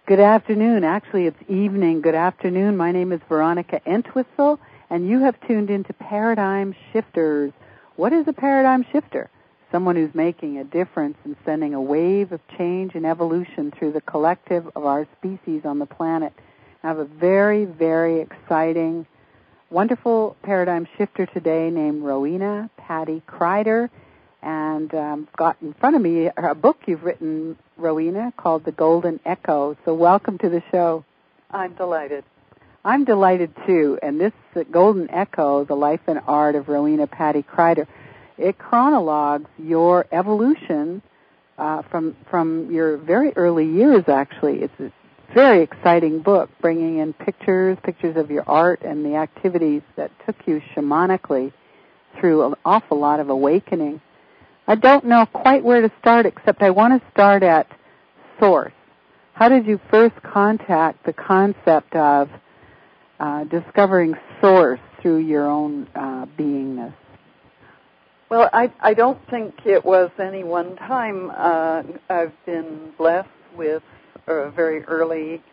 Good afternoon. Actually, it's evening. Good afternoon. My name is Veronica Entwistle, and you have tuned into Paradigm Shifters. What is a paradigm shifter? Someone who's making a difference and sending a wave of change and evolution through the collective of our species on the planet. I have a very, very exciting, wonderful paradigm shifter today named Rowena Patty Kreider. And got in front of me a book you've written, Rowena, called The Golden Echo. So welcome to the show. I'm delighted. I'm delighted, too. And this Golden Echo, The Life and Art of Rowena Patty Kreider, it chronologues your evolution from your very early years, actually. It's a very exciting book, bringing in pictures of your art and the activities that took you shamanically through an awful lot of awakening. I don't know quite where to start, except I want to start at source. How did you first contact the concept of discovering source through your own beingness? Well, I don't think it was any one time. I've been blessed with a very early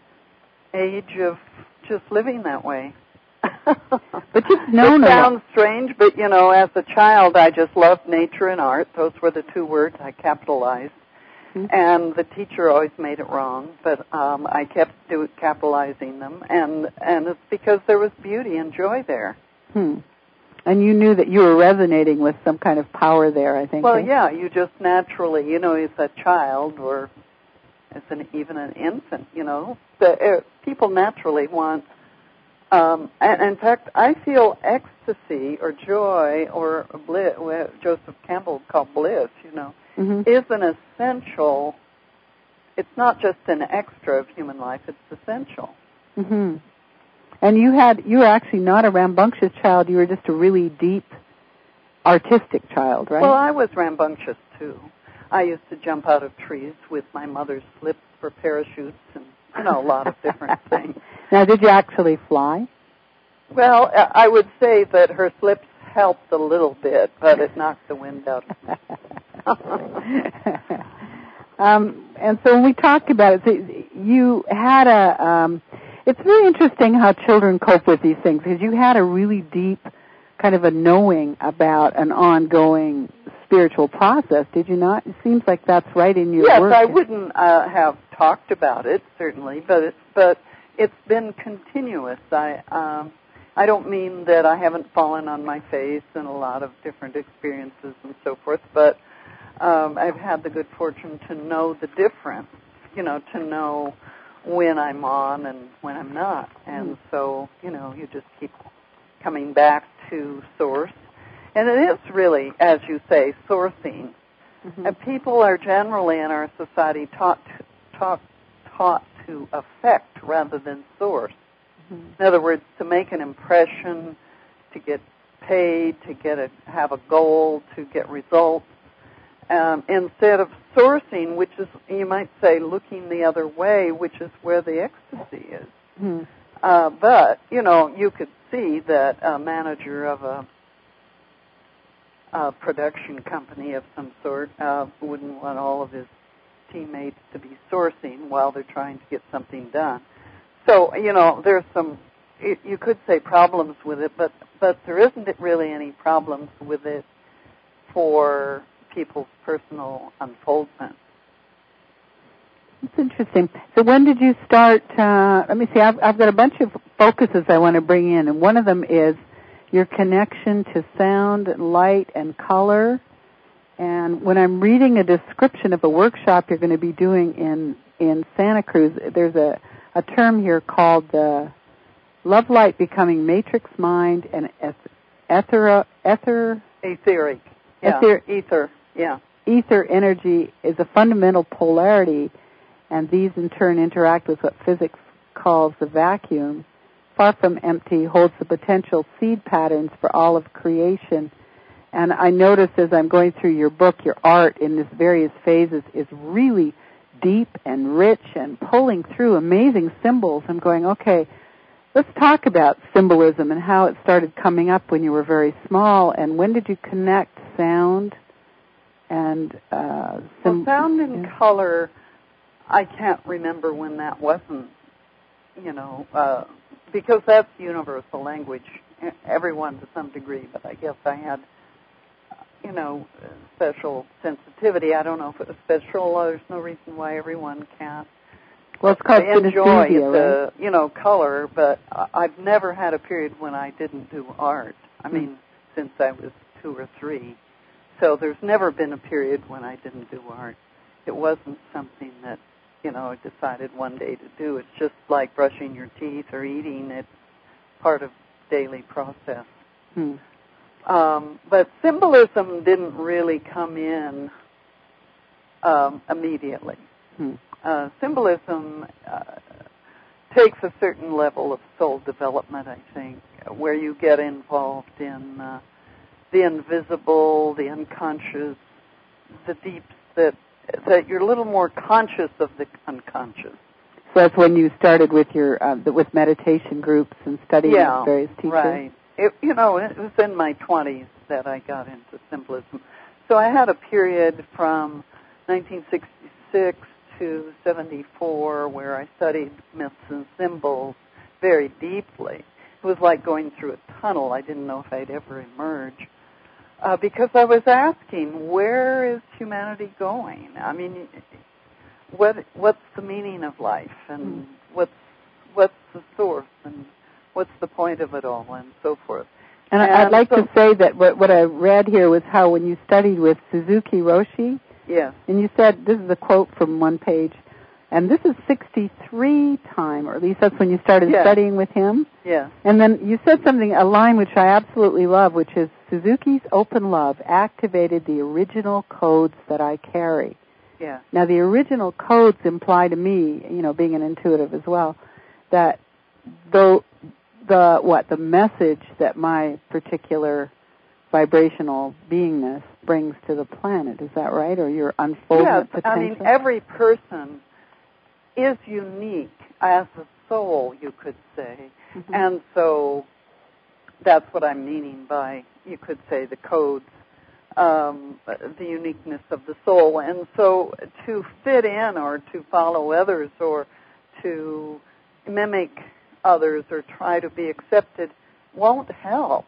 age of just living that way. But you've known it sounds strange, but, you know, as a child, I just loved nature and art. Those were the two words I capitalized. Mm-hmm. And the teacher always made it wrong, but I kept capitalizing them. And it's because there was beauty and joy there. And you knew that you were resonating with some kind of power there, I think. Well, yeah, you just naturally, you know, as a child or as even an infant, you know, people naturally want... and in fact, I feel ecstasy or joy or bliss, what Joseph Campbell called bliss, you know, is an essential. It's not just an extra of human life; it's essential. Mm-hmm. And you were actually not a rambunctious child. You were just a really deep, artistic child, right? Well, I was rambunctious too. I used to jump out of trees with my mother's slips for parachutes and, you know, a lot of different things. Now, did you actually fly? Well, I would say that her slips helped a little bit, but it knocked the wind out of me. And so when we talk about it, so you had it's very interesting how children cope with these things, because you had a really deep kind of a knowing about an ongoing spiritual process, did you not? It seems like that's right in your work. Yes, I wouldn't have talked about it, certainly, but it's been continuous. I don't mean that I haven't fallen on my face in a lot of different experiences and so forth, but I've had the good fortune to know the difference, you know, to know when I'm on and when I'm not. And so, you know, you just keep coming back to source. And it is really, as you say, sourcing. And people are generally in our society taught to affect rather than source. In other words, to make an impression, to get paid, to have a goal, to get results, instead of sourcing, which is, you might say, looking the other way, which is where the ecstasy is. But, you know, you could see that a manager of a production company of some sort wouldn't want all of his teammates to be sourcing while they're trying to get something done. So, you know, there's some, you could say problems with it, but there isn't really any problems with it for people's personal unfoldment. That's interesting. So when did you start, let me see, I've got a bunch of focuses I want to bring in, and one of them is your connection to sound, light, and color. And when I'm reading a description of a workshop you're going to be doing in Santa Cruz, there's a term here called love light becoming matrix mind and etheric. Yeah. Ether. Yeah. Ether energy is a fundamental polarity, and these in turn interact with what physics calls the vacuum. Far from empty, holds the potential seed patterns for all of creation. And I noticed as I'm going through your book, your art in its various phases is really deep and rich and pulling through amazing symbols. I'm going, okay, let's talk about symbolism and how it started coming up when you were very small, and when did you connect sound and sound and color I can't remember when that wasn't, because that's universal language, everyone to some degree, but I guess I had, special sensitivity. I don't know if it was special. There's no reason why everyone can't. Well, it's called enjoy synesthesia, the, color, but I've never had a period when I didn't do art. I mean, since I was 2 or 3. So there's never been a period when I didn't do art. It wasn't something that, I decided one day to do. It's just like brushing your teeth or eating. It's part of daily process. But symbolism didn't really come in immediately. Symbolism takes a certain level of soul development, I think, where you get involved in the invisible, the unconscious, the deeps, that you're a little more conscious of the unconscious. So that's when you started with your with meditation groups and studying with various teachers? Right. It was in my 20s that I got into symbolism. So I had a period from 1966 to 74 where I studied myths and symbols very deeply. It was like going through a tunnel. I didn't know if I'd ever emerge. Because I was asking, where is humanity going? I mean, what's the meaning of life, and what's the source, and what's the point of it all, and so forth. And I'd like to say that what I read here was how when you studied with Suzuki Roshi, yes, and you said, this is a quote from one page, and this is 63 time, or at least that's when you started studying with him. Yes. And then you said something, a line which I absolutely love, which is, Suzuki's open love activated the original codes that I carry. Yeah. Now, the original codes imply to me, being an intuitive as well, that the message that my particular vibrational beingness brings to the planet. Is that right? Or your unfoldment potential? Yes, I mean, every person is unique as a soul, you could say. And so that's what I'm meaning by, you could say, the codes, the uniqueness of the soul. And so to fit in or to follow others or to mimic others or try to be accepted won't help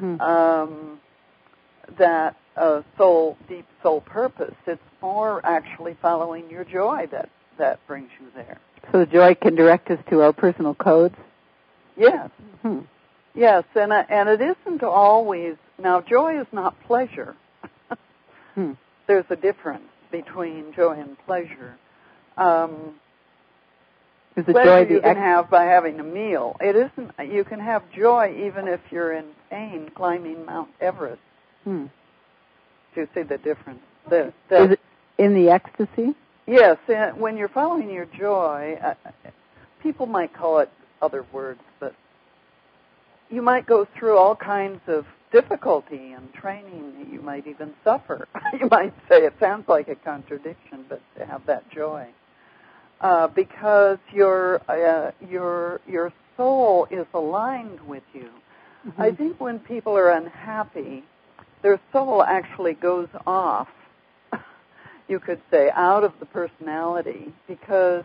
that deep soul purpose. It's more actually following your joy that brings you there. So the joy can direct us to our personal codes? Yes. Yes, and it isn't always, now joy is not pleasure. There's a difference between joy and pleasure. Is the pleasure joy you can have by having a meal. It isn't, you can have joy even if you're in pain climbing Mount Everest. Do you see the difference? Is it in the ecstasy? Yes, when you're following your joy, people might call it other words, but you might go through all kinds of difficulty and training. You might even suffer. You might say it sounds like a contradiction, but to have that joy, because your soul is aligned with you. I think when people are unhappy, their soul actually goes off, you could say, out of the personality, because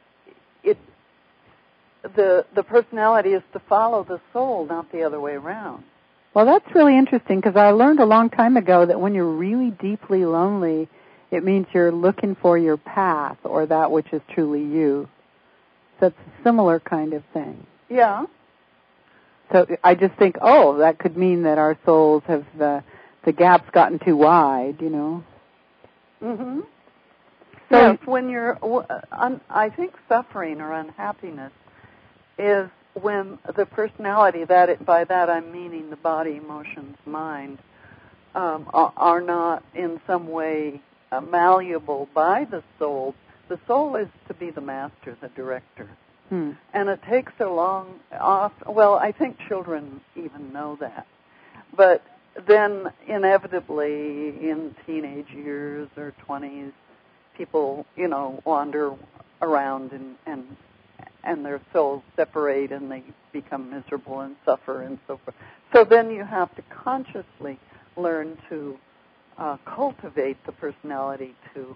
the personality is to follow the soul, not the other way around. Well, that's really interesting, because I learned a long time ago that when you're really deeply lonely, it means you're looking for your path or that which is truly you. So it's a similar kind of thing. Yeah. So I just think, that could mean that our souls have the gap's gotten too wide, So yes, when you're, I think suffering or unhappiness is when the personality, by that I'm meaning the body, emotions, mind, are not in some way malleable by the soul. The soul is to be the master, the director. And it takes I think children even know that. But then inevitably in teenage years or 20s, people, wander around and their souls separate and they become miserable and suffer and so forth. So then you have to consciously learn to cultivate the personality to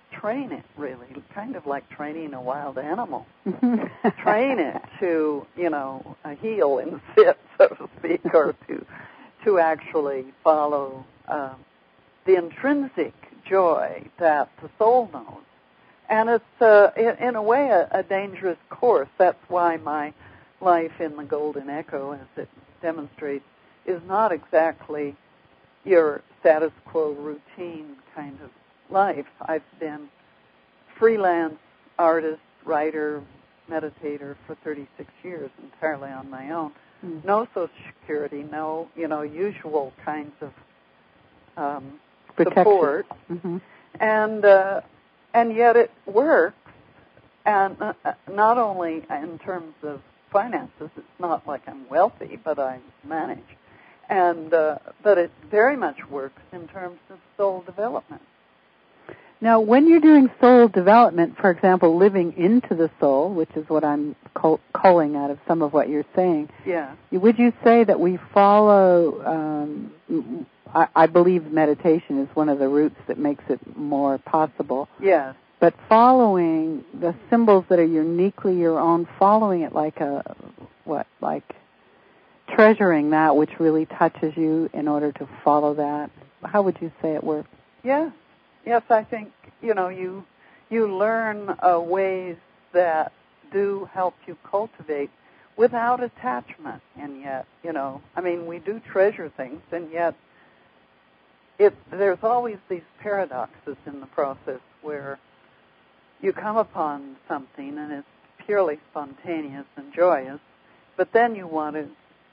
train it, really, kind of like training a wild animal. Train it to, heel and sit, so to speak, or to actually follow the intrinsic joy that the soul knows. And it's, in a way, a dangerous course. That's why my life in the Golden Echo, as it demonstrates, is not exactly your status quo routine kind of life. I've been freelance artist, writer, meditator for 36 years, entirely on my own. Mm-hmm. No Social Security, no, usual kinds of support. Mm-hmm. And yet it works, and not only in terms of finances. It's not like I'm wealthy, but I manage. And but it very much works in terms of soul development. Now, when you're doing soul development, for example, living into the soul, which is what I'm culling out of some of what you're saying, yeah. Would you say that we follow, I believe meditation is one of the routes that makes it more possible. Yes. But following the symbols that are uniquely your own, following it like treasuring that which really touches you in order to follow that. How would you say it works? Yeah. Yes, I think, you learn ways that do help you cultivate without attachment. And yet, we do treasure things, and yet there's always these paradoxes in the process where you come upon something and it's purely spontaneous and joyous, but then you want to,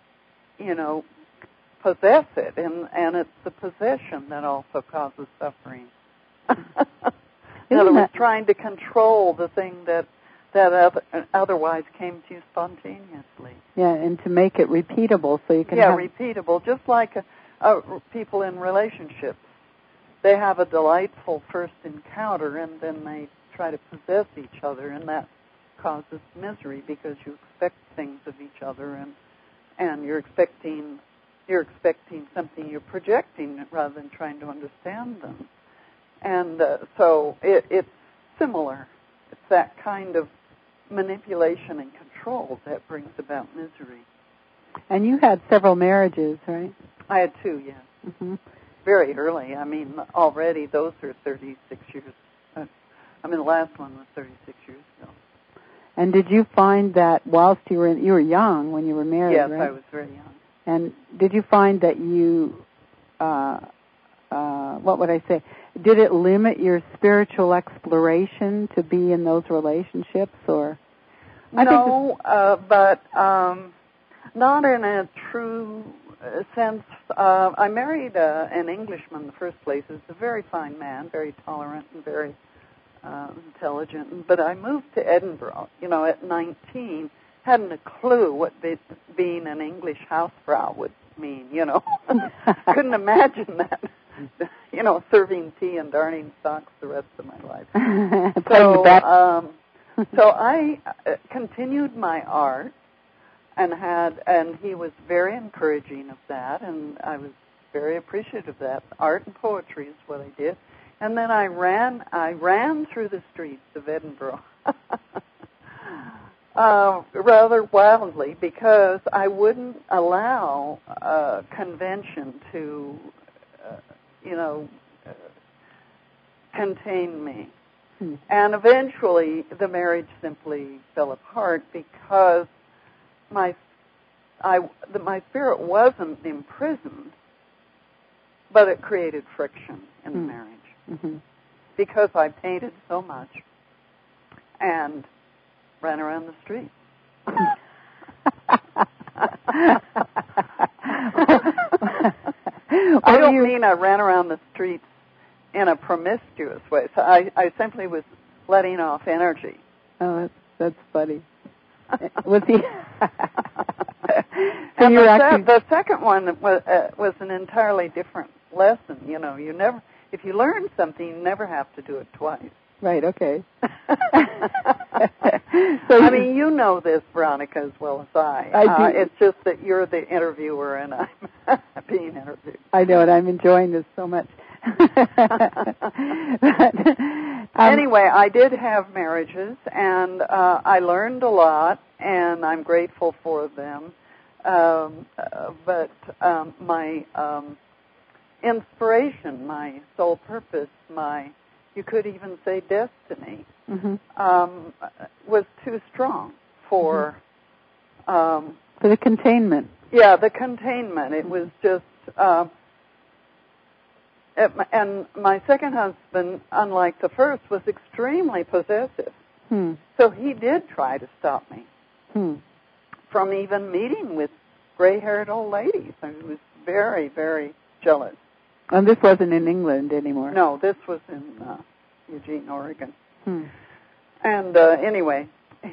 possess it, and it's the possession that also causes suffering. In other words, trying to control the thing that otherwise came to you spontaneously. Yeah, and to make it repeatable so you can repeatable, just like people in relationships. They have a delightful first encounter, and then they try to possess each other, and that causes misery because you expect things of each other, and you're expecting something, you're projecting rather than trying to understand them. And so it's similar. It's that kind of manipulation and control that brings about misery. And you had several marriages, right? I had 2, yes. Mm-hmm. Very early. Already those are 36 years. The last one was 36 years ago. And did you find that whilst you were young when you were married, yes, right? I was very young. And did you find that you, did it limit your spiritual exploration to be in those relationships, or? No, but not in a true sense. I married an Englishman in the first place. He was a very fine man, very tolerant and very intelligent. But I moved to Edinburgh, at 19, hadn't a clue what being an English housefrau would mean, Couldn't imagine that, serving tea and darning socks the rest of my life. So I continued my art and he was very encouraging of that, and I was very appreciative of that. Art and poetry is what I did. And then I ran through the streets of Edinburgh rather wildly because I wouldn't allow convention to, contain me. And eventually the marriage simply fell apart because my spirit wasn't imprisoned, but it created friction in the marriage. Mm-hmm. Because I painted so much and ran around the street. I don't mean I ran around the streets in a promiscuous way. So I simply was letting off energy. Oh, that's funny. Was he? So and the second one was an entirely different lesson. You never. If you learn something, you never have to do it twice. Right, okay. So you know this, Veronica, as well as I. I do. It's just that you're the interviewer and I'm being interviewed. I know, and I'm enjoying this so much. Anyway, I did have marriages, and I learned a lot, and I'm grateful for them. But my inspiration, my soul purpose, you could even say destiny, was too strong for the containment. Yeah, the containment. It was just, and my second husband, unlike the first, was extremely possessive. So he did try to stop me from even meeting with gray-haired old ladies. I mean, he was very, very jealous. And this wasn't in England anymore? No, this was in Eugene, Oregon. And anyway,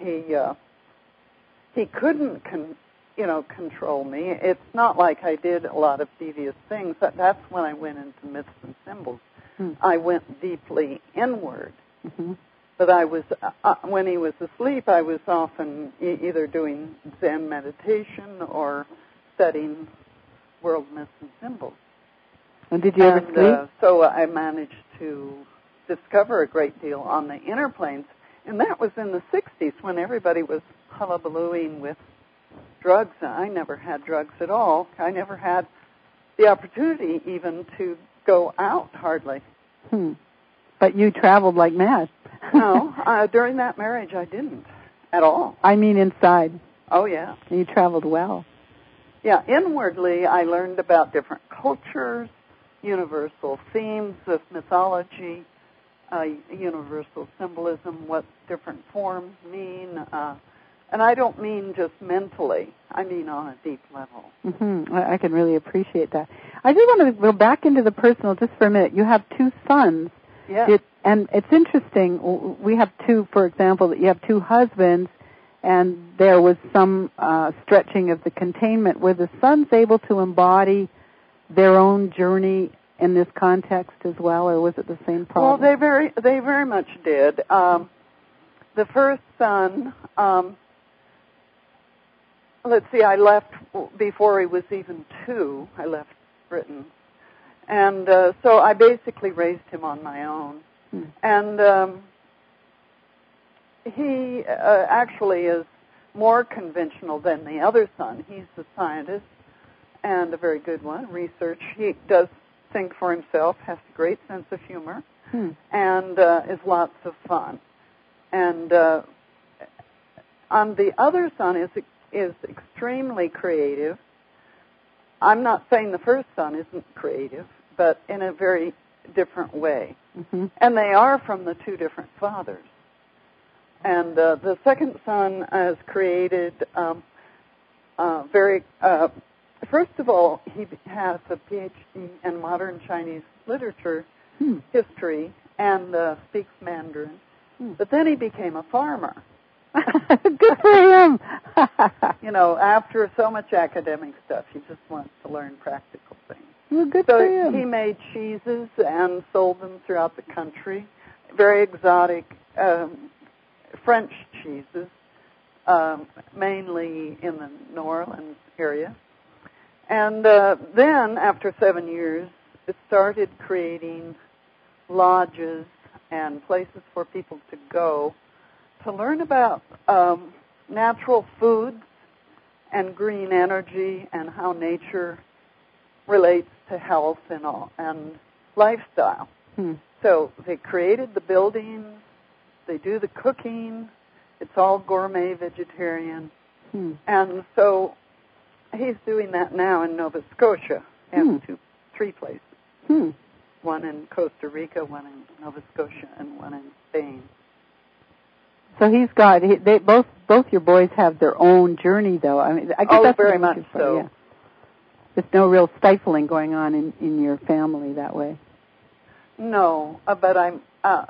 he couldn't control me. It's not like I did a lot of devious things. That's when I went into myths and symbols. I went deeply inward. But I was, when he was asleep, I was often either doing Zen meditation or studying world myths and symbols. And did you ever sleep? So I managed to discover a great deal on the inner planes. And that was in the 60s when everybody was hullabalooing with drugs. I never had drugs at all. I never had the opportunity even to go out, hardly. But you traveled like mad. No, during that marriage I didn't at all. I mean inside. Oh, yeah. You traveled well. Yeah, inwardly I learned about different cultures, universal themes of mythology, universal symbolism, what different forms mean. And I don't mean just mentally. I mean on a deep level. I can really appreciate that. I just want to go back into the personal just for a minute. You have two sons. Yes. And it's interesting. We have two, for example, that you have two husbands, and there was some stretching of the containment. Were the sons able to embody their own journey in this context as well, or was it the same problem? Well, they very much did. The first son, let's see, I left before he was even 2. I left Britain. And so I basically raised him on my own. And he actually is more conventional than the other son. He's a scientist and a very good one, research. He does think for himself, has a great sense of humor, and is lots of fun. And on the other son is extremely creative. I'm not saying the first son isn't creative, but in a very different way. And they are from the two different fathers. And the second son has created first of all, he has a PhD in modern Chinese literature, history, and speaks Mandarin. But then he became a farmer. Good for him. After so much academic stuff, he just wants to learn practical things. Well, good for him. He made cheeses and sold them throughout the country, very exotic French cheeses, mainly in the New Orleans area. And then, after 7 years, it started creating lodges and places for people to go to learn about natural foods and green energy and how nature relates to health and lifestyle. So they created the buildings, they do the cooking, it's all gourmet vegetarian. And so he's doing that now in Nova Scotia and 3 places. One in Costa Rica, one in Nova Scotia, and one in Spain. So he's got both your boys have their own journey, though. I mean, I guess that's very much so. Yeah. There's no real stifling going on in your family that way. No, but I'm.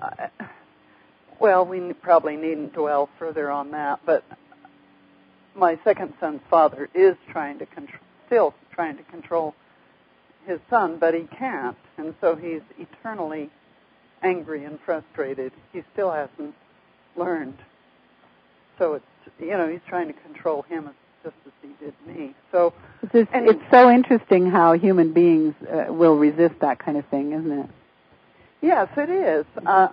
Well, we probably needn't dwell further on that. But my second son's father is still trying to control his son, but he can't, and so he's eternally angry and frustrated. He still hasn't learned. So it's he's trying to control him just as he did me. So it's so interesting how human beings will resist that kind of thing, isn't it? Yes, it is.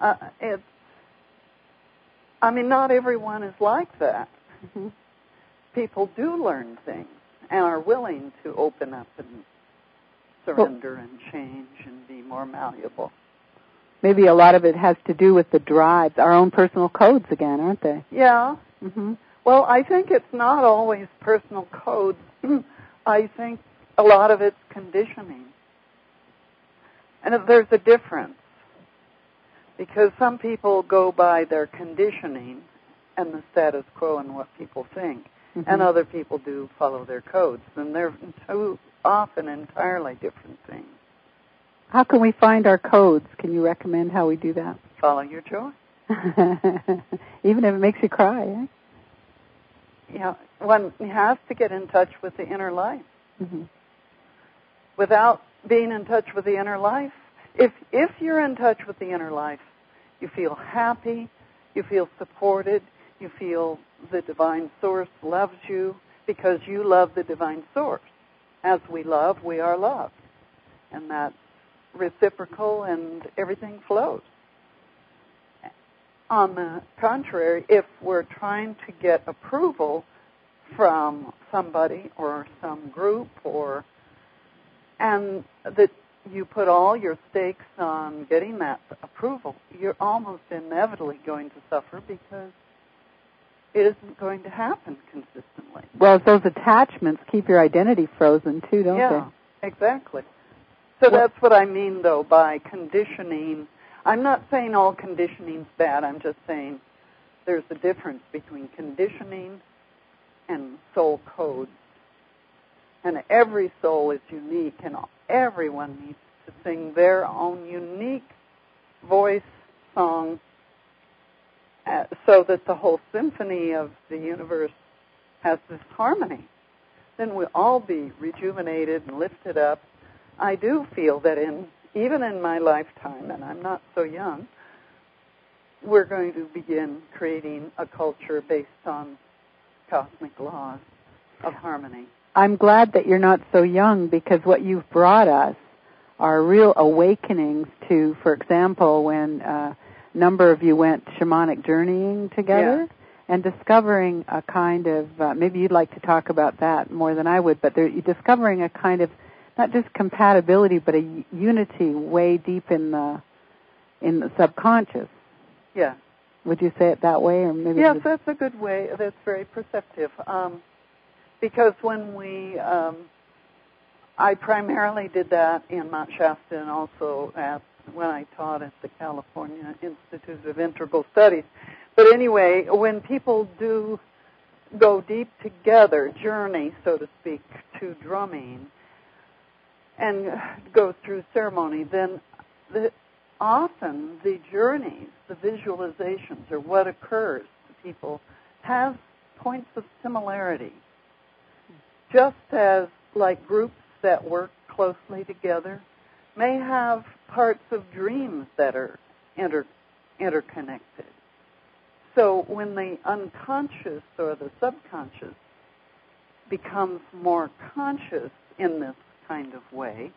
Not everyone is like that. Mm-hmm. People do learn things and are willing to open up and surrender and change and be more malleable. Maybe a lot of it has to do with the drives, our own personal codes again, aren't they? Yeah. Mm-hmm. Well, I think it's not always personal codes. I think a lot of it's conditioning. And there's a difference. Because some people go by their conditioning and the status quo and what people think. Mm-hmm. And other people do follow their codes. And they're too often entirely different things. How can we find our codes? Can you recommend how we do that? Follow your joy. Even if it makes you cry, eh? Yeah, one has to get in touch with the inner life. Mm-hmm. Without being in touch with the inner life, if you're in touch with the inner life, you feel happy, you feel supported, you feel the divine source loves you because you love the divine source. As we love, we are loved. And that's reciprocal and everything flows. On the contrary, if we're trying to get approval from somebody or some group and that you put all your stakes on getting that approval, you're almost inevitably going to suffer because it isn't going to happen consistently. Well, those attachments keep your identity frozen too, don't they? Yeah, exactly. So that's what I mean, though, by conditioning. I'm not saying all conditioning's bad. I'm just saying there's a difference between conditioning and soul codes. And every soul is unique, and everyone needs to sing their own unique voice song so that the whole symphony of the universe has this harmony. Then we'll all be rejuvenated and lifted up. I do feel that even in my lifetime, and I'm not so young, we're going to begin creating a culture based on cosmic laws of harmony. I'm glad that you're not so young, because what you've brought us are real awakenings to, for example, when a number of you went shamanic journeying together, and discovering a kind of, maybe you'd like to talk about that more than I would, but you're discovering a kind of, not just compatibility, but a unity way deep in the subconscious. Yeah. Would you say it that way, or maybe? Yes, that's a good way. That's very perceptive. Because when I primarily did that in Mount Shasta, and also when I taught at the California Institute of Integral Studies. But anyway, when people do go deep together, journey, so to speak, to drumming, and go through ceremony, then often the journeys, the visualizations, or what occurs to people has points of similarity. Just as like groups that work closely together may have parts of dreams that are interconnected. So when the unconscious or the subconscious becomes more conscious in this kind of way,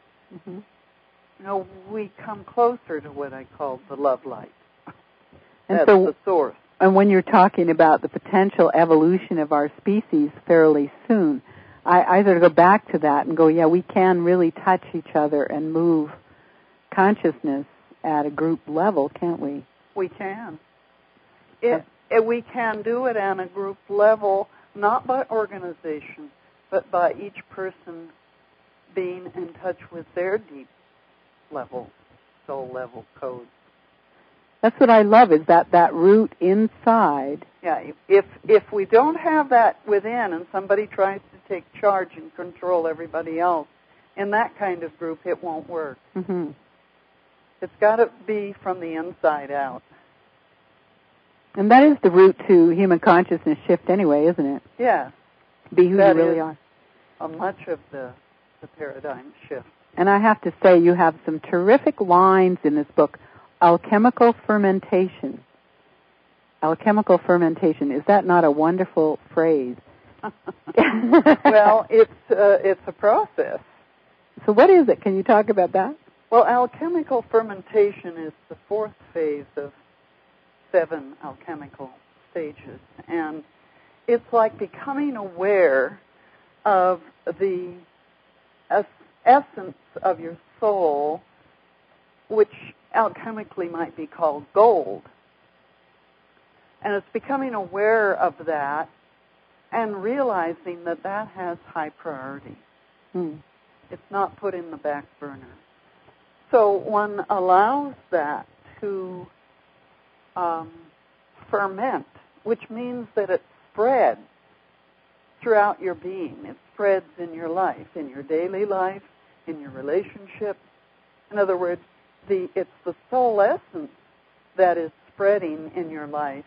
we come closer to what I call the love light. That's the source. And when you're talking about the potential evolution of our species fairly soon, I sort of go back to that and go, yeah, we can really touch each other and move consciousness at a group level, can't we? We can. We can do it on a group level, not by organization, but by each person being in touch with their deep level, soul level codes. That's what I love, is that root inside. Yeah, if we don't have that within and somebody tries to take charge and control everybody else, in that kind of group, it won't work. Mm-hmm. It's got to be from the inside out. And that is the root to human consciousness shift anyway, isn't it? Yeah. Be who you really are. Much of the paradigm shift. And I have to say, you have some terrific lines in this book. Alchemical fermentation. Alchemical fermentation. Is that not a wonderful phrase? Well, it's a process. So what is it? Can you talk about that? Well, alchemical fermentation is the fourth phase of 7 alchemical stages, and it's like becoming aware of the essence of your soul, which alchemically might be called gold. And it's becoming aware of that and realizing that that has high priority. It's not put in the back burner. So one allows that to ferment, which means that it spreads throughout your being. It spreads in your life, in your daily life, in your relationships. In other words, it's the soul essence that is spreading in your life.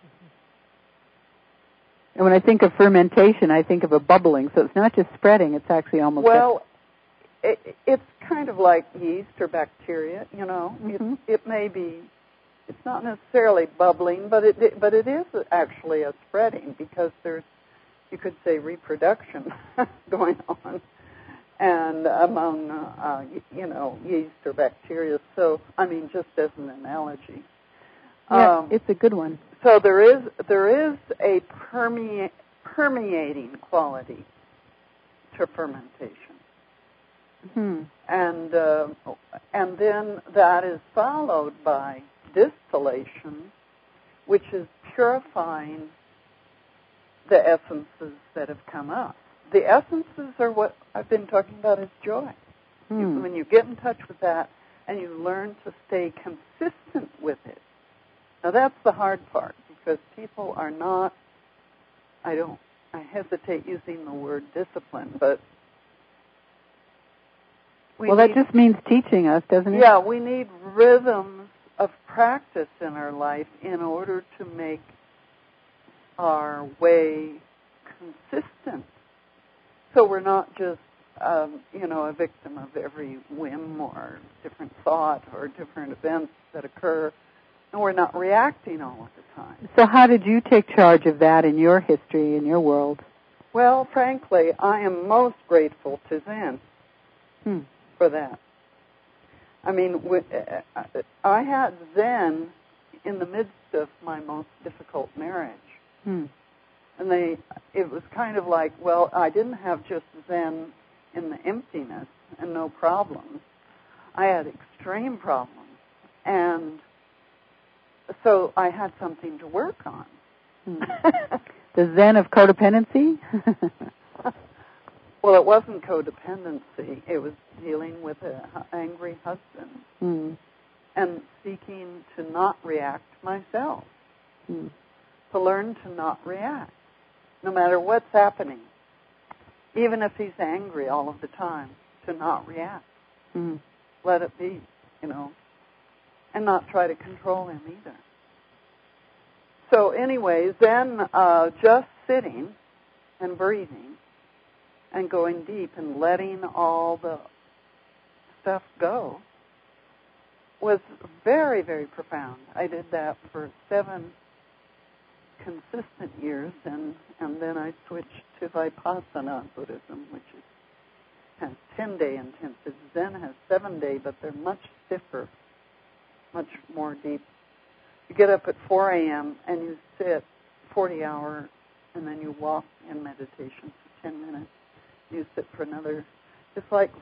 And when I think of fermentation, I think of a bubbling. So it's not just spreading, it's actually almost... Well, it's kind of like yeast or bacteria, you know. Mm-hmm. It may be, it's not necessarily bubbling, but it is actually a spreading, because there's, you could say, reproduction going on, and among, yeast or bacteria. So, I mean, just as an analogy. Yeah, it's a good one. So there is a permeating quality to fermentation. Hmm. And then that is followed by distillation, which is purifying the essences that have come up. The essences are what I've been talking about as joy. When you get in touch with that and you learn to stay consistent with it. Now that's the hard part, because people are not, I hesitate using the word discipline, but that just means teaching us, doesn't it? Yeah, we need rhythms of practice in our life in order to make our way consistent. So we're not just, a victim of every whim or different thought or different events that occur, and we're not reacting all of the time. So how did you take charge of that in your history, in your world? Well, frankly, I am most grateful to Zen. For that. I mean, I had Zen in the midst of my most difficult marriage. And it was kind of like, well, I didn't have just Zen in the emptiness and no problems. I had extreme problems. And so I had something to work on. The Zen of codependency? Well, it wasn't codependency. It was dealing with an angry husband and seeking to not react myself, to learn to not react, no matter what's happening, even if he's angry all of the time, to not react. Let it be, and not try to control him either. So anyways, then just sitting and breathing and going deep and letting all the stuff go was very, very profound. I did that for 7 consistent years, and then I switched to Vipassana Buddhism, which has 10-day intensive. Zen has 7-day, but they're much stiffer, much more deep. You get up at 4 a.m. and you sit 40 hours, and then you walk in meditation for 10 minutes. You sit for another, it's like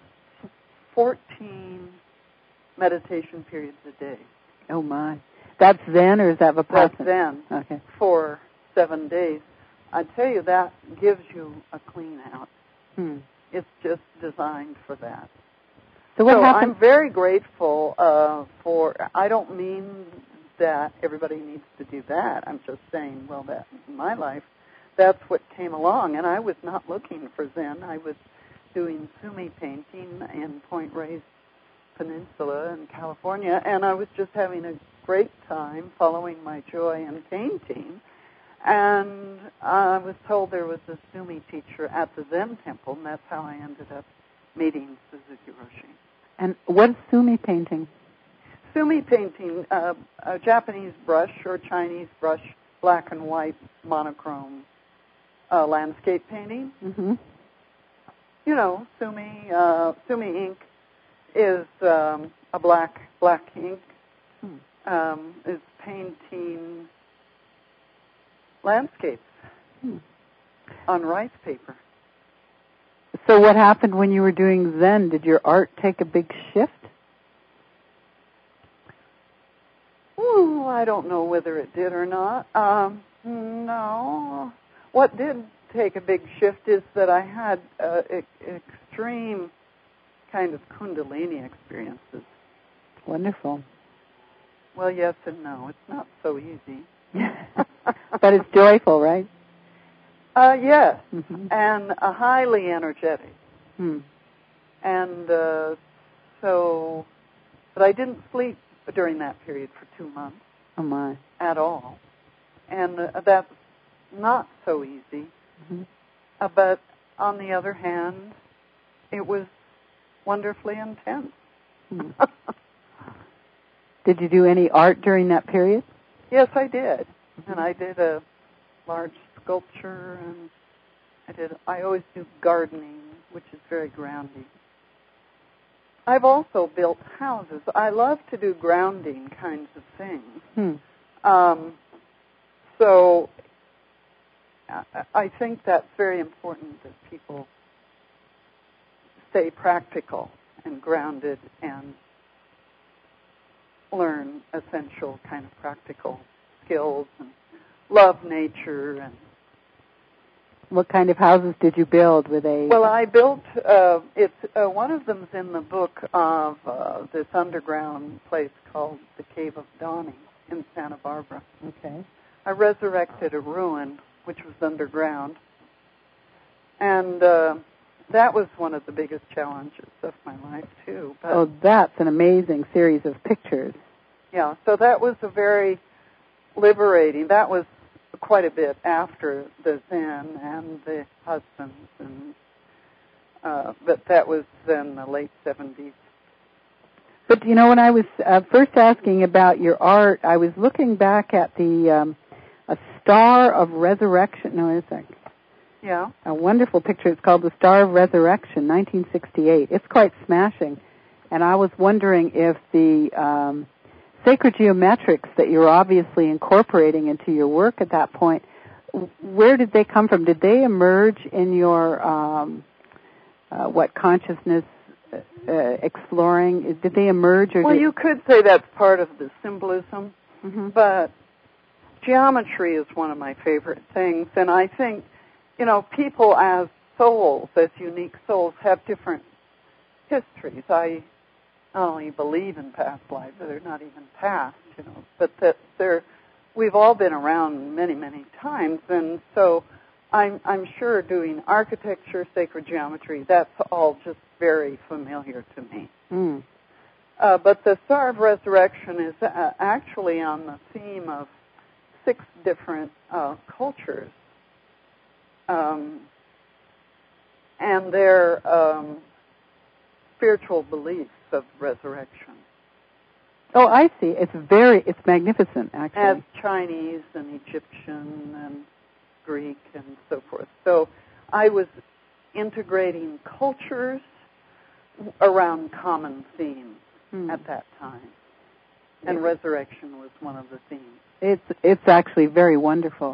14 meditation periods a day. Oh, my. That's Zen, or is that Vipassana? That's Zen. Okay. For 7 days. I tell you, that gives you a clean out. It's just designed for that. So what happened? I'm very grateful for, I don't mean that everybody needs to do that. I'm just saying, well, that in my life, that's what came along. And I was not looking for Zen. I was doing Sumi painting in Point Reyes Peninsula in California, and I was just having a great time following my joy in painting. And I was told there was a Sumi teacher at the Zen temple, and that's how I ended up meeting Suzuki Roshi. And what's Sumi painting? Sumi painting, a Japanese brush or Chinese brush, black and white, monochrome, landscape painting. Mm-hmm. You know, Sumi ink is a black ink. Is painting landscapes on rice paper. So what happened when you were doing Zen? Did your art take a big shift? Ooh, I don't know whether it did or not. No. What did take a big shift is that I had extreme kind of Kundalini experiences. Wonderful. Well, yes and no. It's not so easy. But it's joyful, right? Yes. Mm-hmm. And highly energetic. Mm. And so, but I didn't sleep during that period for 2 months. Oh, my. At all. And that's not so easy. Mm-hmm. But on the other hand, it was wonderfully intense. Mm. Did you do any art during that period? Yes, I did. And I did a large sculpture, and I always do gardening, which is very grounding. I've also built houses. I love to do grounding kinds of things. So I think that's very important that people stay practical and grounded and learn essential kind of practical skills and love nature. And what kind of houses did you build? Were they? Well, I built. One of them's in the book of this underground place called the Cave of Dawning in Santa Barbara. Okay. I resurrected a ruin which was underground, and that was one of the biggest challenges of my life too. But, that's an amazing series of pictures. Yeah, so that was a very liberating. That was quite a bit after the Zen and the husbands, and but that was in the late 70s. But you know, when I was first asking about your art, I was looking back at the a Star of Resurrection. No, wait a sec. Yeah. A wonderful picture. It's called The Star of Resurrection, 1968. It's quite smashing. And I was wondering if the sacred geometrics that you're obviously incorporating into your work at that point, where did they come from? Did they emerge in your consciousness exploring? Did they emerge? Or you could say that's part of the symbolism, but geometry is one of my favorite things, and I think, you know, people as souls, as unique souls, have different histories. I not only believe in past lives, they're not even past, you know, but that we've all been around many, many times, and so I'm sure doing architecture, sacred geometry, that's all just very familiar to me. Mm. But the Star of Resurrection is actually on the theme of 6 different cultures, and their spiritual beliefs of resurrection. Oh, I see. It's magnificent, actually. As Chinese and Egyptian and Greek and so forth. So I was integrating cultures around common themes at that time. And resurrection was one of the themes. It's actually very wonderful.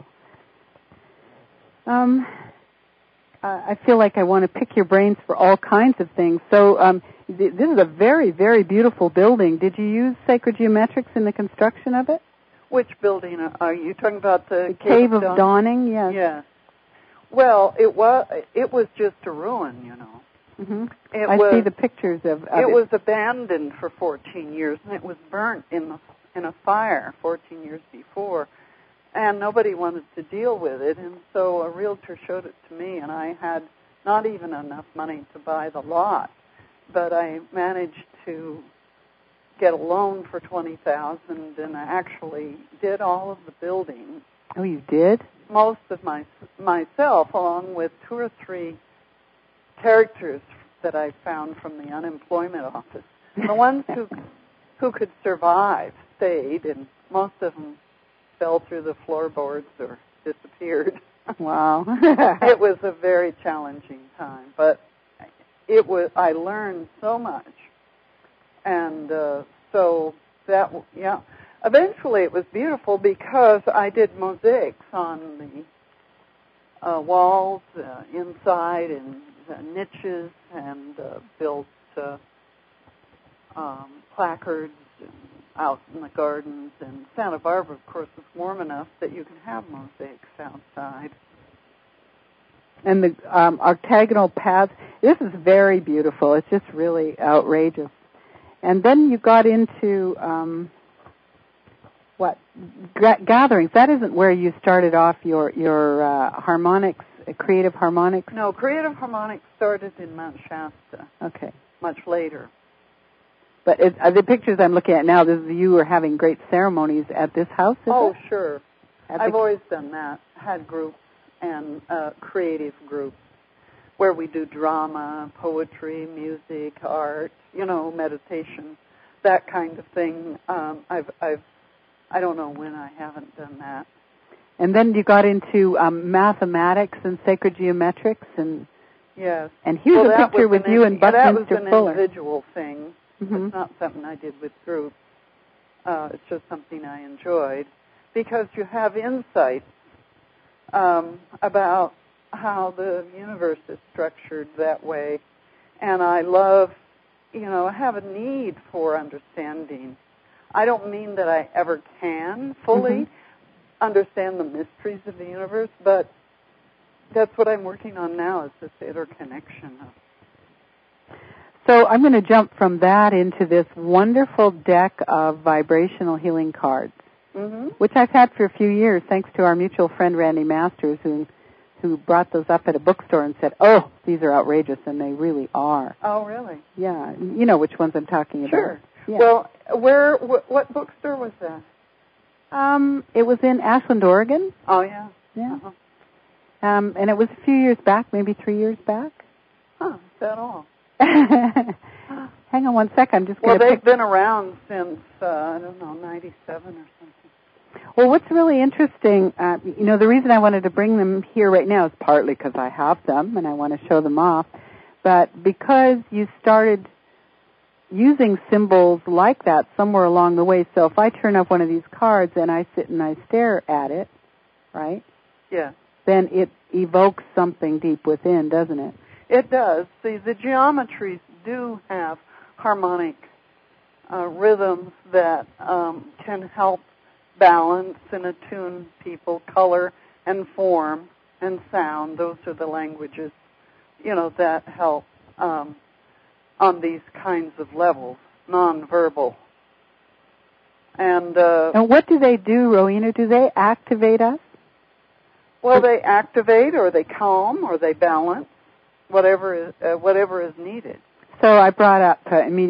I feel like I want to pick your brains for all kinds of things. So this is a very, very beautiful building. Did you use sacred geometrics in the construction of it? Which building are you talking about? The Cave of Dawning? Yes. Yes. Well, it was just a ruin, you know. Mm-hmm. I see the pictures of it. It was abandoned for 14 years, and it was burnt in a fire 14 years before, and nobody wanted to deal with it, and so a realtor showed it to me, and I had not even enough money to buy the lot, but I managed to get a loan for $20,000, and I actually did all of the building. Oh, you did? Most of myself, along with 2 or 3 characters that I found from the unemployment office. The ones who could survive stayed, and most of them fell through the floorboards or disappeared. Wow. It was a very challenging time, but I learned so much. And so that, yeah. Eventually it was beautiful because I did mosaics on the walls, inside, and niches, and built placards out in the gardens. And Santa Barbara, of course, is warm enough that you can have mosaics outside. And the octagonal paths, this is very beautiful. It's just really outrageous. And then you got into, gatherings. That isn't where you started off your harmonics, creative harmonics? No, creative harmonics started in Mount Shasta. Okay. Much later. But the pictures I'm looking at now, you were having great ceremonies at this house, is it? Sure. I've always done that. Had groups and creative groups where we do drama, poetry, music, art, meditation, that kind of thing. I don't know when I haven't done that. And then you got into mathematics and sacred geometrics, and yes. And here's a picture with you and Buckminster Fuller. That was an individual thing. Mm-hmm. It's not something I did with groups. It's just something I enjoyed because you have insights about how the universe is structured that way. And I love, I have a need for understanding. I don't mean that I ever can fully understand the mysteries of the universe, but that's what I'm working on now, is this interconnection. So I'm going to jump from that into this wonderful deck of vibrational healing cards, which I've had for a few years, thanks to our mutual friend Randy Masters, who brought those up at a bookstore and said, "Oh, these are outrageous," and they really are. Oh, really? Yeah, you know which ones I'm talking about. Sure. Yeah. Well, what bookstore was that? It was in Ashland, Oregon. Oh, yeah. Yeah. Uh-huh. And it was a few years back, maybe 3 years back. Huh, is that all? Hang on one sec. I'm just going to they've been around since, 97 or something. Well, what's really interesting, the reason I wanted to bring them here right now is partly because I have them and I want to show them off, but because you started using symbols like that somewhere along the way. So if I turn up one of these cards and I sit and I stare at it, right? Yeah. Then it evokes something deep within, doesn't it? It does. See, the geometries do have harmonic rhythms that can help balance and attune people, color and form and sound. Those are the languages, that help on these kinds of levels, nonverbal. And what do they do, Rowena? Do they activate us? Well, they activate, or they calm, or they balance, whatever is needed. So I brought up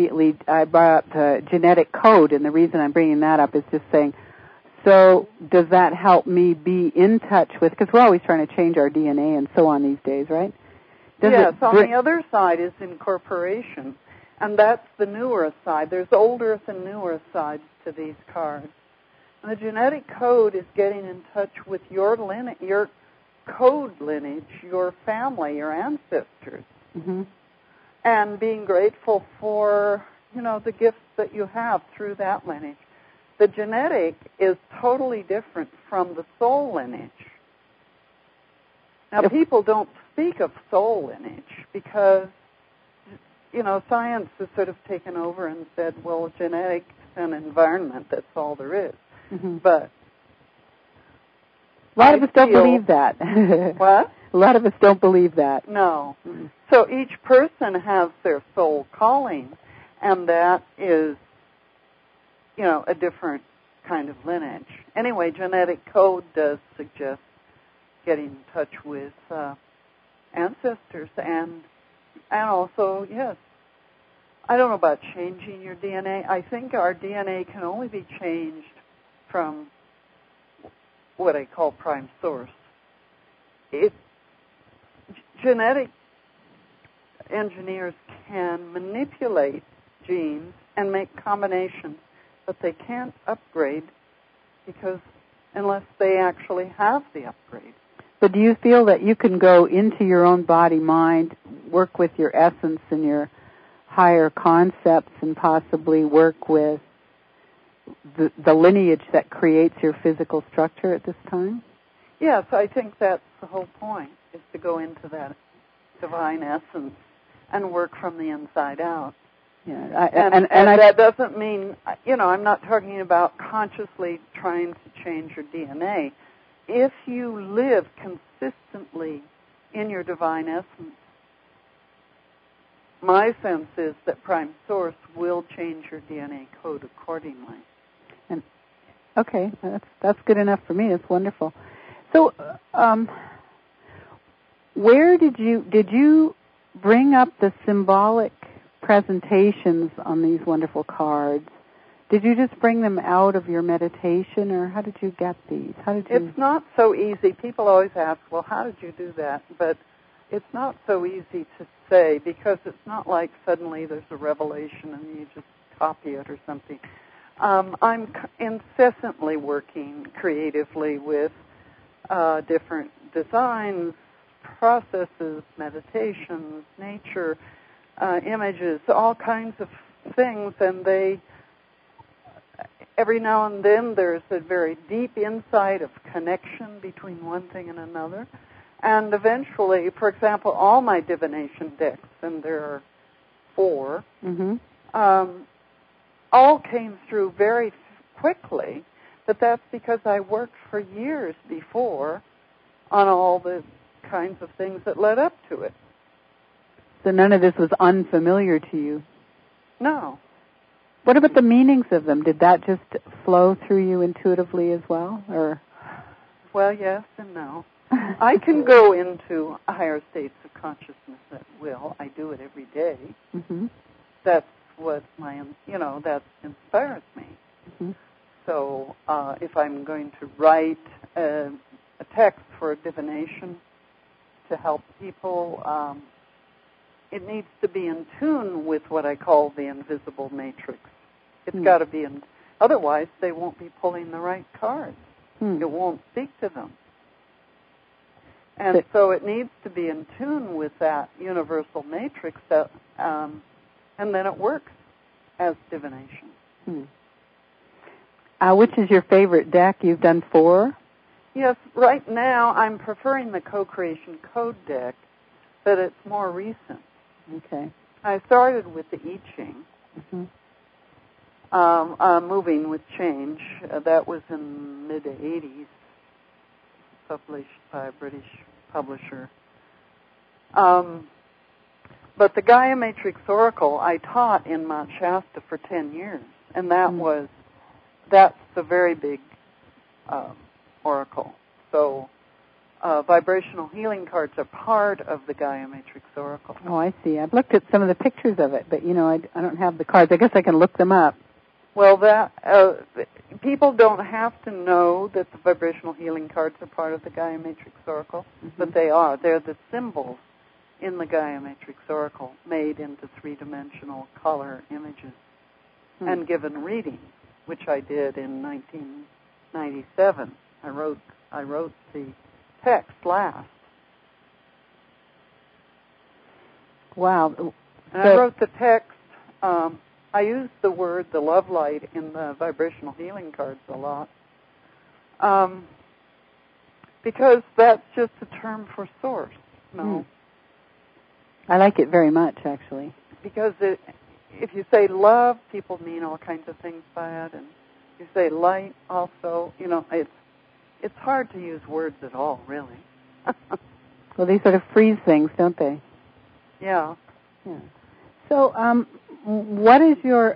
genetic code, and the reason I'm bringing that up is just saying, so does that help me be in touch with, because we're always trying to change our DNA and so on these days, right? Yes, on the other side is incorporation, and that's the newer side. There's older and newer sides to these cards. And the genetic code is getting in touch with your code lineage, your family, your ancestors, and being grateful for, the gifts that you have through that lineage. The genetic is totally different from the soul lineage. Now, people don't speak of soul lineage because, science has sort of taken over and said, well, genetics and environment, that's all there is. But a lot of us don't believe that. What? A lot of us don't believe that. No. So each person has their soul calling, and that is, a different kind of lineage. Anyway, genetic code does suggest getting in touch with ancestors, and also, yes, I don't know about changing your DNA. I think our DNA can only be changed from what I call prime source. Genetic engineers can manipulate genes and make combinations, but they can't upgrade unless they actually have the upgrade. But do you feel that you can go into your own body, mind, work with your essence and your higher concepts, and possibly work with the lineage that creates your physical structure at this time? Yes, I think that's the whole point, is to go into that divine essence and work from the inside out. Yeah, and that doesn't mean, I'm not talking about consciously trying to change your DNA. If you live consistently in your divine essence, my sense is that Prime Source will change your DNA code accordingly. And okay, that's good enough for me. That's wonderful. So, where did you bring up the symbolic presentations on these wonderful cards? Did you just bring them out of your meditation, or how did you get these? It's not so easy. People always ask, well, how did you do that? But it's not so easy to say, because it's not like suddenly there's a revelation and you just copy it or something. I'm incessantly working creatively with different designs, processes, meditations, nature, images, all kinds of things, and every now and then there's a very deep insight of connection between one thing and another. And eventually, for example, all my divination decks, and there are 4, all came through very quickly, but that's because I worked for years before on all the kinds of things that led up to it. So none of this was unfamiliar to you? No. What about the meanings of them? Did that just flow through you intuitively as well, or? Well, yes and no. I can go into higher states of consciousness at will. I do it every day. Mm-hmm. That's what that inspires me. Mm-hmm. So if I'm going to write a text for a divination to help people, it needs to be in tune with what I call the invisible matrix. It's got to be otherwise they won't be pulling the right cards. It won't speak to them. And so it needs to be in tune with that universal matrix, and then it works as divination. Which is your favorite deck? You've done 4? Yes, right now I'm preferring the Co-Creation Code deck, but it's more recent. Okay. I started with the I Ching, Moving with Change. That was in mid-'80s, published by a British publisher. But the Gaia Matrix Oracle I taught in Mount Shasta for 10 years, and that's a very big oracle. So vibrational healing cards are part of the Gaia Matrix Oracle. Oh, I see. I've looked at some of the pictures of it, but, I don't have the cards. I guess I can look them up. Well, people don't have to know that the vibrational healing cards are part of the Gaia Matrix Oracle, but they are. They're the symbols in the Gaia Matrix Oracle made into 3-dimensional color images and given readings, which I did in 1997. I wrote the text last. Wow. And I wrote the text. I used the love light in the vibrational healing cards a lot, because that's just a term for source. No. I like it very much, actually. Because if you say love, people mean all kinds of things by it, and you say light also, it's hard to use words at all, really. Well, they sort of freeze things, don't they? Yeah. So, what is your?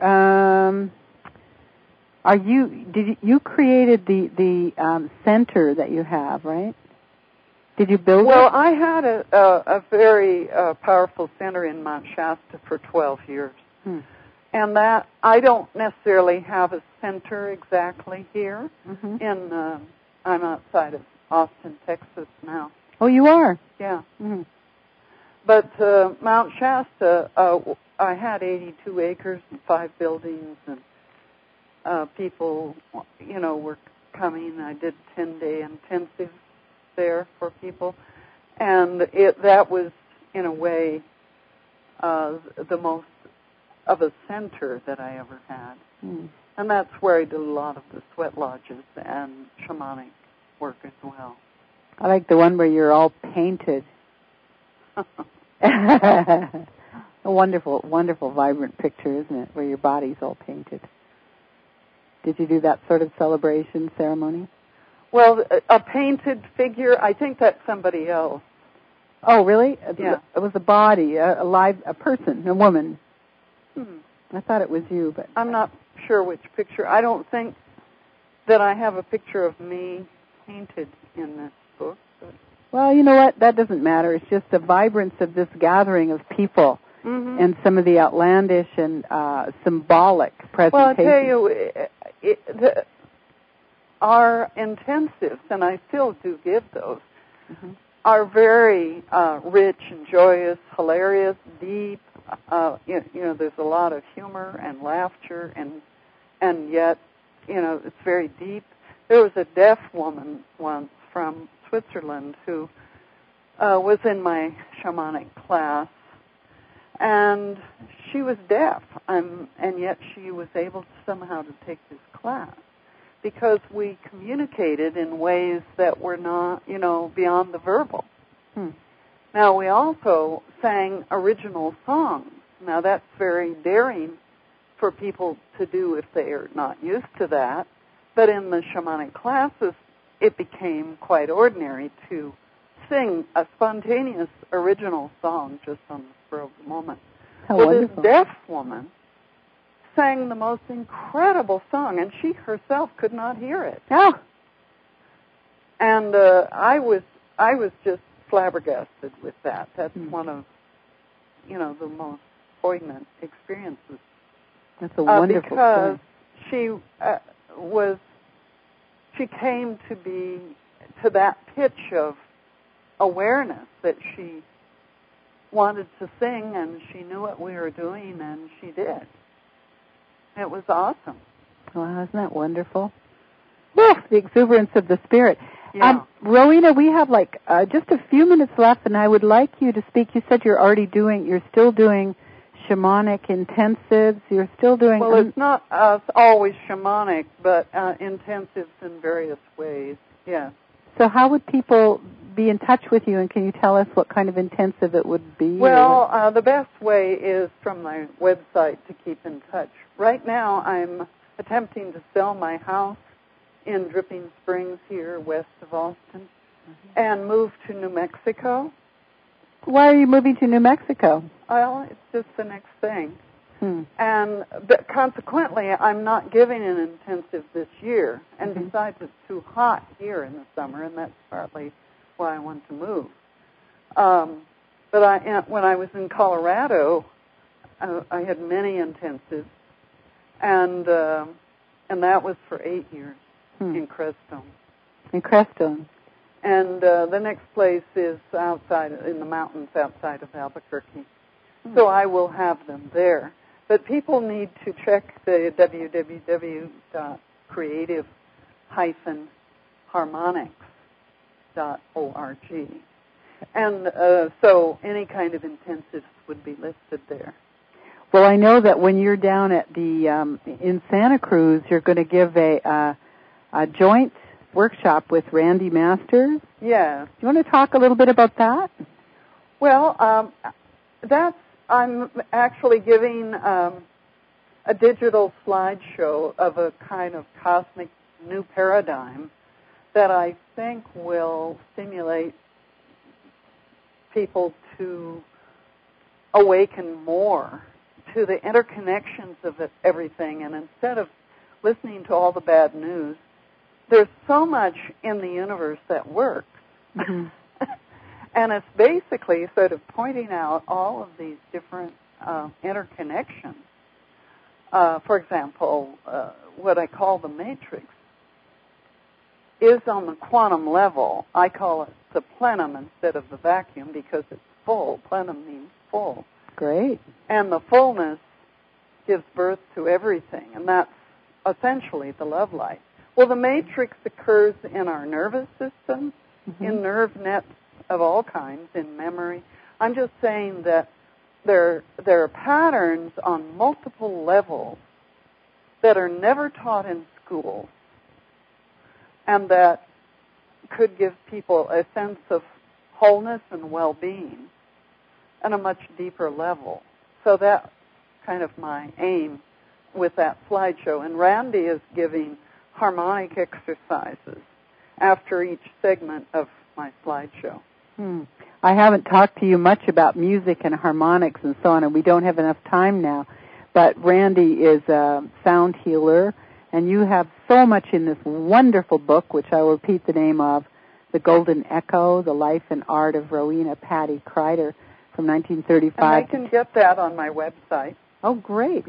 You created the center that you have, right? Did you build it? Well, I had a very powerful center in Mount Shasta for 12 years. And that I don't necessarily have a center exactly here. I'm outside of Austin, Texas now. Oh, you are? Yeah. But Mount Shasta, I had 82 acres and 5 buildings, and people, were coming. I did 10-day intensives there for people. And that was, in a way, the most of a center that I ever had. Mm. And that's where I did a lot of the sweat lodges and shamanic work as well. I like the one where you're all painted. A wonderful, wonderful, vibrant picture, isn't it, where your body's all painted. Did you do that sort of celebration ceremony? Well, a painted figure, I think that's somebody else. Oh, really? Yeah. It was a body, a person, a woman. Hmm. I thought it was you, but... I'm not sure which picture. I don't think that I have a picture of me painted in this book. But... Well, you know what? That doesn't matter. It's just the vibrance of this gathering of people and some of the outlandish and symbolic presentations. Well, I'll tell you, our intensives, and I still do give those, are very rich and joyous, hilarious, deep. There's a lot of humor and laughter, and yet, it's very deep. There was a deaf woman once from Switzerland who was in my shamanic class, and she was deaf, and yet she was able somehow to take this class because we communicated in ways that were not, beyond the verbal. Now, we also sang original songs. Now, that's very daring for people to do if they are not used to that. But in the shamanic classes, it became quite ordinary to sing a spontaneous original song just on the spur of the moment. How well, wonderful. This deaf woman sang the most incredible song, and she herself could not hear it. Oh. And I was just flabbergasted with that. That's one of, the most poignant experiences. That's a wonderful because story. she came to that pitch of awareness that she wanted to sing, and she knew what we were doing, and she did. It was awesome. Wow, isn't that wonderful? Woo, the exuberance of the spirit. Yeah. Rowena, we have just a few minutes left, and I would like you to speak. You said you're still doing shamanic intensives. You're still doing... Well, it's not always shamanic, but intensives in various ways, yes. So how would people be in touch with you, and can you tell us what kind of intensive it would be? Well, the best way is from my website to keep in touch. Right now, I'm attempting to sell my house in Dripping Springs here, west of Austin, and move to New Mexico. Why are you moving to New Mexico? Well, it's just the next thing. But consequently, I'm not giving an intensive this year. And besides, it's too hot here in the summer, and that's partly why I want to move. But when I was in Colorado, I had many intensives, and that was for 8 years in Crestone. In Crestone. And the next place is in the mountains outside of Albuquerque. So I will have them there. But people need to check the www.creative-harmonics.org. And so any kind of intensives would be listed there. Well, I know that when you're down at in Santa Cruz, you're going to give a joint workshop with Randy Masters. Yeah. Do you want to talk a little bit about that? Well, I'm actually giving a digital slideshow of a kind of cosmic new paradigm that I think will stimulate people to awaken more to the interconnections of everything. And instead of listening to all the bad news, there's so much in the universe that works. And it's basically sort of pointing out all of these different interconnections. For example, what I call the matrix is on the quantum level. I call it the plenum instead of the vacuum because it's full. Plenum means full. Great. And the fullness gives birth to everything, and that's essentially the love light. Well, the matrix occurs in our nervous system, in nerve nets of all kinds, in memory. I'm just saying that there are patterns on multiple levels that are never taught in school and that could give people a sense of wholeness and well-being on a much deeper level. So that's kind of my aim with that slideshow. And Randy is giving harmonic exercises after each segment of my slideshow. I haven't talked to you much about music and harmonics and so on, and we don't have enough time now. But Randy is a sound healer, and you have so much in this wonderful book, which I will repeat the name of, The Golden Echo, The Life and Art of Rowena Patty Kreider from 1935. And I can get that on my website. Oh, great.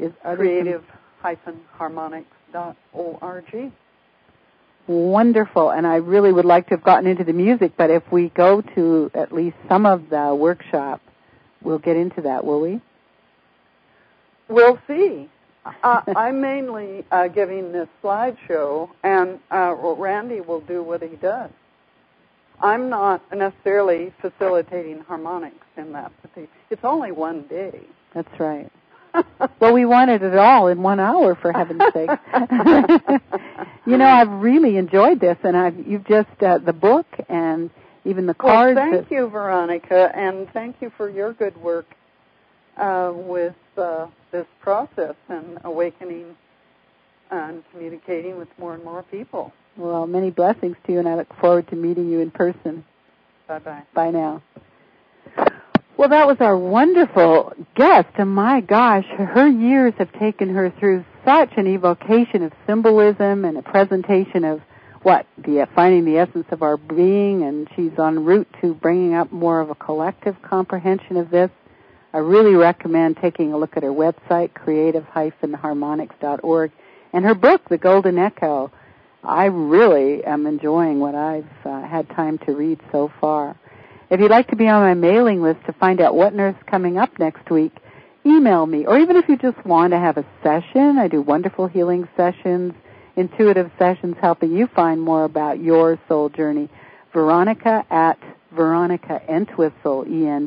creative-harmonics.org. Wonderful, and I really would like to have gotten into the music, but if we go to at least some of the workshop, we'll get into that, will we? We'll see. I'm mainly giving this slideshow, and Randy will do what he does. I'm not necessarily facilitating harmonics in that particular. It's only one day. That's right. Well, we wanted it all in 1 hour, for heaven's sake. You know, I've really enjoyed this, and you've just, the book and even the cards. Well, thank you, Veronica, and thank you for your good work with this process and awakening and communicating with more and more people. Well, many blessings to you, and I look forward to meeting you in person. Bye-bye. Bye now. Well, that was our wonderful guest, and my gosh, her years have taken her through such an evocation of symbolism and a presentation of finding the essence of our being, and she's en route to bringing up more of a collective comprehension of this. I really recommend taking a look at her website, creative-harmonics.org, and her book, The Golden Echo. I really am enjoying what I've had time to read so far. If you'd like to be on my mailing list to find out what on earth's coming up next week, email me. Or even if you just want to have a session, I do wonderful healing sessions, intuitive sessions helping you find more about your soul journey. Veronica at VeronicaEntwistle,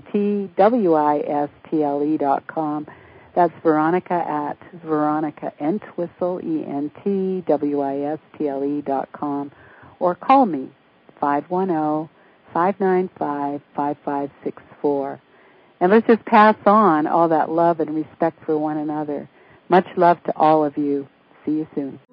ENTWISTLE.com. That's Veronica at VeronicaEntwistle, ENTWISTLE.com. Or call me, 510-595-5564. And let's just pass on all that love and respect for one another. Much love to all of you. See you soon.